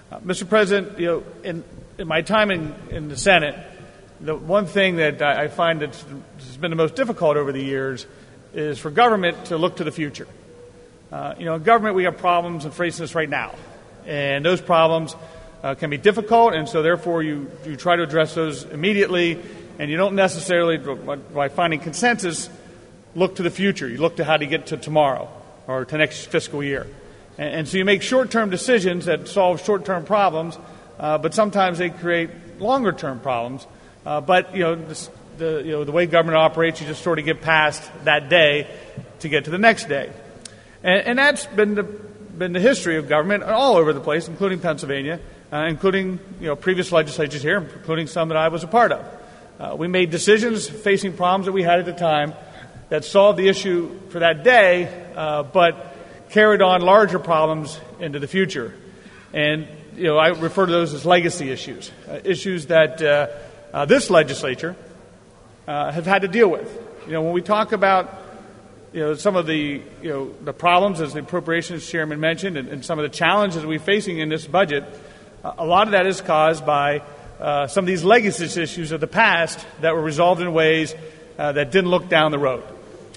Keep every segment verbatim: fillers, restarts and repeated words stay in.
Uh, Mister President, you know, in, in my time in, in the Senate, the one thing that I, I find that's has been the most difficult over the years is for government to look to the future. Uh, you know, in government, we have problems and facing this right now. And those problems uh, can be difficult, and so therefore you, you try to address those immediately, and you don't necessarily, by finding consensus, look to the future. You look to how to get to tomorrow or to next fiscal year. And, and so you make short-term decisions that solve short-term problems, uh, but sometimes they create longer-term problems. Uh, but, you know, this, the, you know, the way government operates, you just sort of get past that day to get to the next day. And, and that's been the, been the history of government all over the place, including Pennsylvania, uh, including, you know, previous legislatures here, including some that I was a part of. Uh, we made decisions facing problems that we had at the time that solved the issue for that day, uh, but carried on larger problems into the future. And, you know, I refer to those as legacy issues, uh, issues that uh, uh, this legislature uh, have had to deal with. You know, when we talk about, you know, some of the, you know, the problems, as the appropriations chairman mentioned, and, and some of the challenges we're facing in this budget, uh, a lot of that is caused by uh, some of these legacy issues of the past that were resolved in ways uh, that didn't look down the road.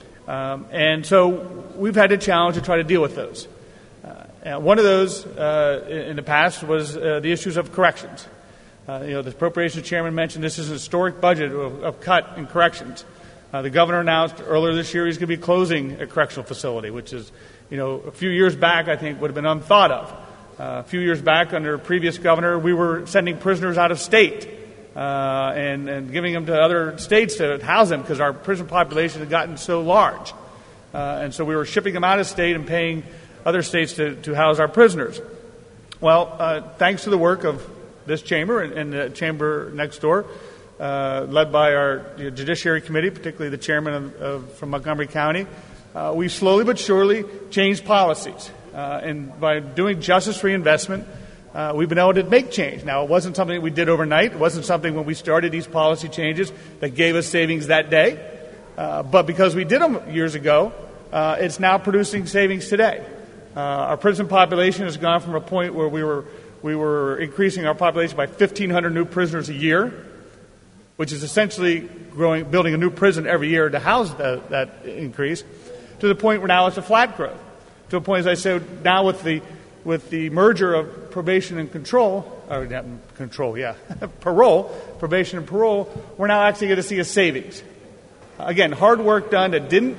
Um, and so we've had a challenge to try to deal with those. Uh, and one of those uh, in the past was uh, the issues of corrections. Uh, you know, the appropriations chairman mentioned this is a historic budget of, of cut in corrections. Uh, the governor announced earlier this year he's going to be closing a correctional facility, which is, you know, a few years back I think would have been unthought of. Uh, a few years back under a previous governor, we were sending prisoners out of state uh, and, and giving them to other states to house them because our prison population had gotten so large. Uh, and so we were shipping them out of state and paying other states to, to house our prisoners. Well, uh, thanks to the work of this chamber and, and the chamber next door, uh, led by our you know, Judiciary Committee, particularly the chairman of, of, from Montgomery County, uh, we slowly but surely changed policies. Uh, and by doing justice reinvestment, uh, we've been able to make change. Now, it wasn't something that we did overnight. It wasn't something when we started these policy changes that gave us savings that day. Uh, but because we did them years ago, uh, it's now producing savings today. Uh, our prison population has gone from a point where we were we were increasing our population by fifteen hundred new prisoners a year, which is essentially growing, building a new prison every year to house that, that increase, to the point where now it's a flat growth. To a point, as I said, now with the with the merger of probation and control, or not control, yeah, parole, probation and parole, we're now actually going to see a savings. Again, hard work done that didn't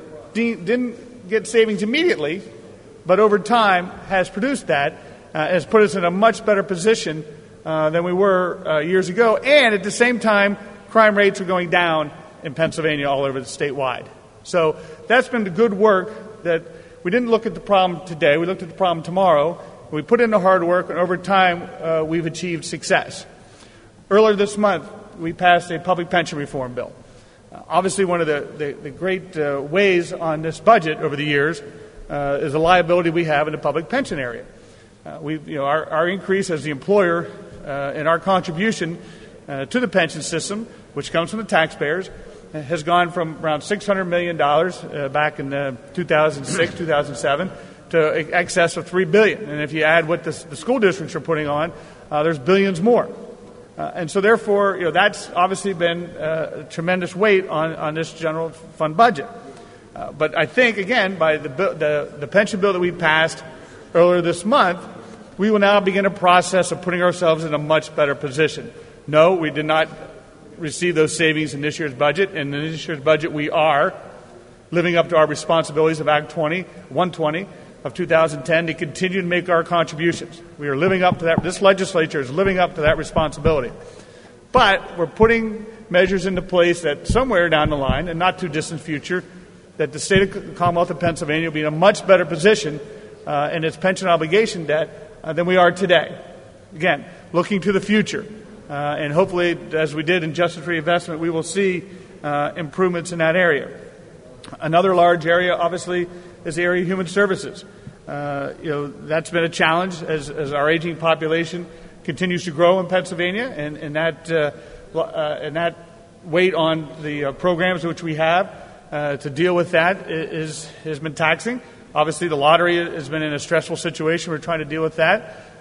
didn't get savings immediately, but over time has produced that, uh, has put us in a much better position uh, than we were uh, years ago. And at the same time, crime rates are going down in Pennsylvania all over the statewide. So that's been the good work that we didn't look at the problem today. We looked at the problem tomorrow. We put in the hard work, and over time, uh, we've achieved success. Earlier this month, we passed a public pension reform bill. Uh, obviously, one of the, the, the great uh, ways on this budget over the years uh, is the liability we have in the public pension area. Uh, we, you know, our, our increase as the employer uh, in our contribution uh, to the pension system, which comes from the taxpayers, has gone from around six hundred million dollars uh, back in uh, two thousand six, two thousand seven to excess of three billion dollars. And if you add what the, the school districts are putting on, uh, there's billions more. Uh, and so therefore, you know, that's obviously been uh, a tremendous weight on, on this general fund budget. Uh, but I think, again, by the, the, the pension bill that we passed earlier this month, we will now begin a process of putting ourselves in a much better position. No, we did not receive those savings in this year's budget. And in this year's budget, we are living up to our responsibilities of Act twenty, one twenty of two thousand ten to continue to make our contributions. We are living up to that. This legislature is living up to that responsibility. But we're putting measures into place that somewhere down the line, and not too distant future, that the state of the Commonwealth of Pennsylvania will be in a much better position uh, in its pension obligation debt uh, than we are today. Again, looking to the future. Uh, and hopefully, as we did in justice reinvestment, we will see uh, improvements in that area. Another large area, obviously, is the area of human services. Uh, you know, that's been a challenge as, as our aging population continues to grow in Pennsylvania, and, and that uh, uh, and that weight on the uh, programs which we have uh, to deal with that is has been taxing. Obviously, the lottery has been in a stressful situation. We're trying to deal with that.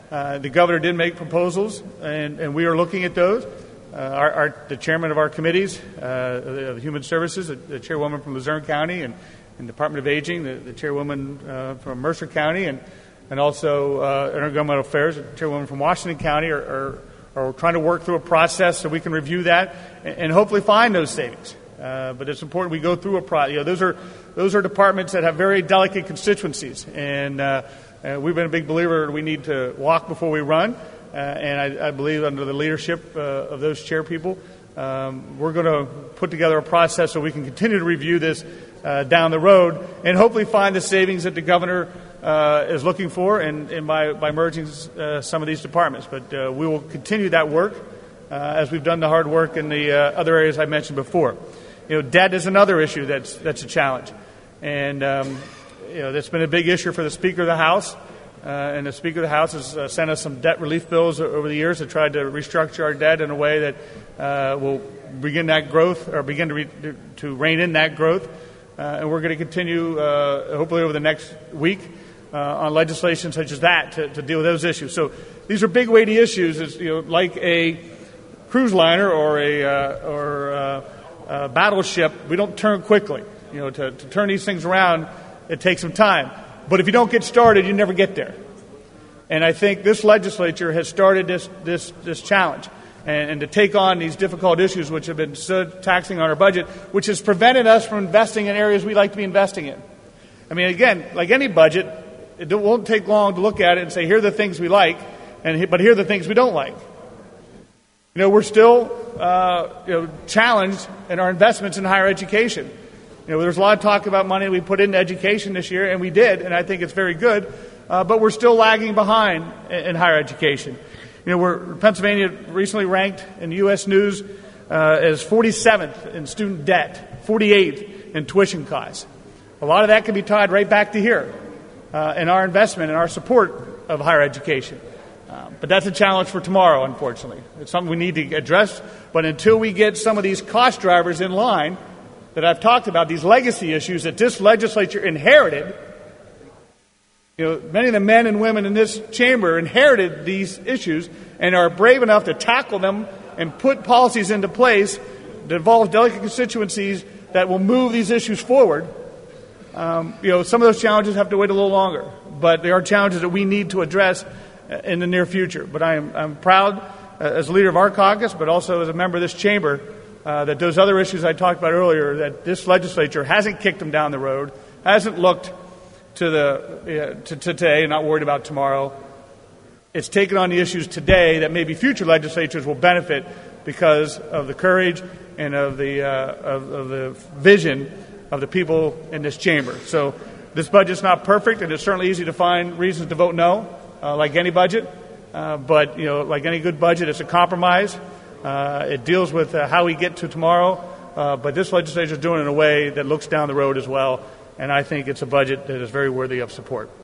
Uh, the governor did make proposals, and, and we are looking at those. Uh, our, our, the chairman of our committees, uh, the Human Services, the, the chairwoman from Luzerne County, and, and Department of Aging, the, the chairwoman uh, from Mercer County, and, and also uh, Intergovernmental Affairs, the chairwoman from Washington County, are, are, are trying to work through a process so we can review that and, and hopefully find those savings. Uh, but it's important we go through a process. You know, those are those are departments that have very delicate constituencies, and uh, uh, we've been a big believer we need to walk before we run. Uh, and I, I believe under the leadership uh, of those chair people, um, we're going to put together a process so we can continue to review this uh, down the road and hopefully find the savings that the governor uh, is looking for, and, and by by merging uh, some of these departments. But uh, we will continue that work uh, as we've done the hard work in the uh, other areas I mentioned before. You know, debt is another issue that's that's a challenge, and um, you know that's been a big issue for the Speaker of the House, uh, and the Speaker of the House has uh, sent us some debt relief bills over the years to try to restructure our debt in a way that uh, will begin that growth or begin to re- to rein in that growth, uh, and we're going to continue uh, hopefully over the next week uh, on legislation such as that to, to deal with those issues. So these are big, weighty issues. It's, you know, like a cruise liner or a uh, or uh, Uh, battleship, we don't turn quickly. You know, to, to turn these things around, it takes some time. But if you don't get started, you never get there. And I think this legislature has started this this this challenge, and, and to take on these difficult issues which have been so taxing on our budget, which has prevented us from investing in areas we like to be investing in. I mean, again, like any budget, it won't take long to look at it and say, here are the things we like, and but here are the things we don't like. You know, we're still uh, you know, challenged in our investments in higher education. You know, there's a lot of talk about money we put into education this year, and we did, and I think it's very good. Uh, but we're still lagging behind in, in higher education. You know, we're Pennsylvania recently ranked in U S News uh, as forty-seventh in student debt, forty-eighth in tuition costs. A lot of that can be tied right back to here uh, in our investment and our support of higher education. Um, but that's a challenge for tomorrow, unfortunately. It's something we need to address. But until we get some of these cost drivers in line that I've talked about, these legacy issues that this legislature inherited, you know, many of the men and women in this chamber inherited these issues and are brave enough to tackle them and put policies into place that involve delicate constituencies that will move these issues forward. Um, you know, some of those challenges have to wait a little longer, but there are challenges that we need to address in the near future. But I am I'm proud uh, as a leader of our caucus, but also as a member of this chamber, uh, that those other issues I talked about earlier, that this legislature hasn't kicked them down the road, hasn't looked to the uh, to, to today, not worried about tomorrow. It's taken on the issues today that maybe future legislatures will benefit because of the courage and of the uh, of, of the vision of the people in this chamber. So this budget's not perfect, and it's certainly easy to find reasons to vote no. Uh, like any budget, uh, but you know, like any good budget, it's a compromise. Uh, it deals with uh, how we get to tomorrow, uh, but this legislature is doing it in a way that looks down the road as well, and I think it's a budget that is very worthy of support.